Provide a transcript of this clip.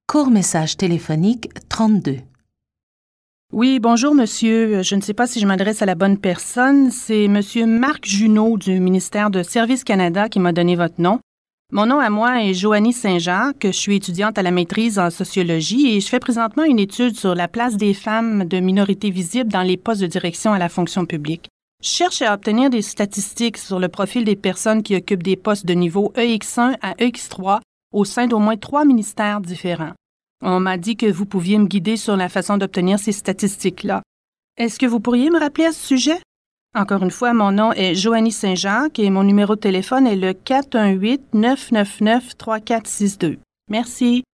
Court message téléphonique 32. Oui, bonjour monsieur. Je ne sais pas si je m'adresse à la bonne personne. C'est monsieur Marc Junot du ministère de Services Canada qui m'a donné votre nom. Mon nom à moi est Joanie Saint-Jacques. Je suis étudiante à la maîtrise en sociologie et je fais présentement une étude sur la place des femmes de minorités visibles dans les postes de direction à la fonction publique. Je cherche à obtenir des statistiques sur le profil des personnes qui occupent des postes de niveau EX1 à EX3 au sein d'au moins 3 ministères différents. On m'a dit que vous pouviez me guider sur la façon d'obtenir ces statistiques-là. Est-ce que vous pourriez me rappeler à ce sujet? Encore une fois, mon nom est Joanie Saint-Jacques et mon numéro de téléphone est le 418-999-3462. Merci.